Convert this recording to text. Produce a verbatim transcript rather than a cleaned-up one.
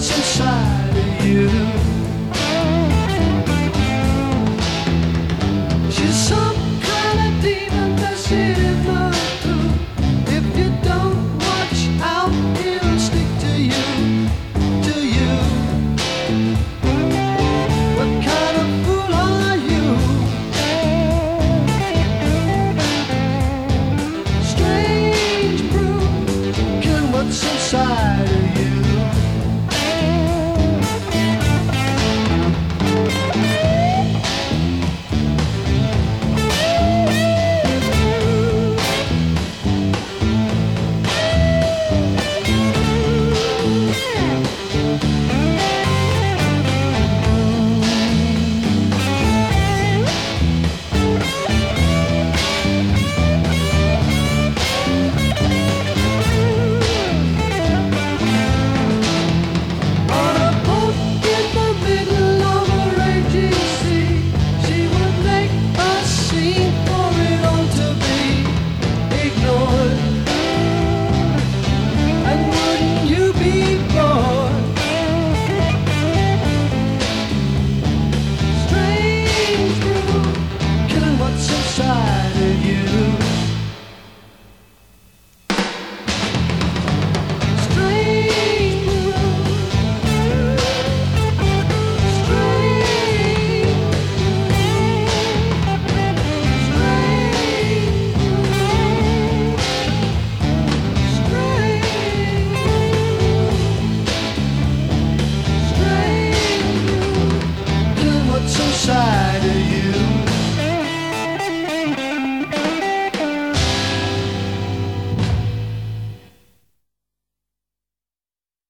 what's inside of you. She's some kind of demon that's in the truth. If you don't watch out, it'll stick to you, to you. What kind of fool are you? Strange brew, killing what's inside of you. Inside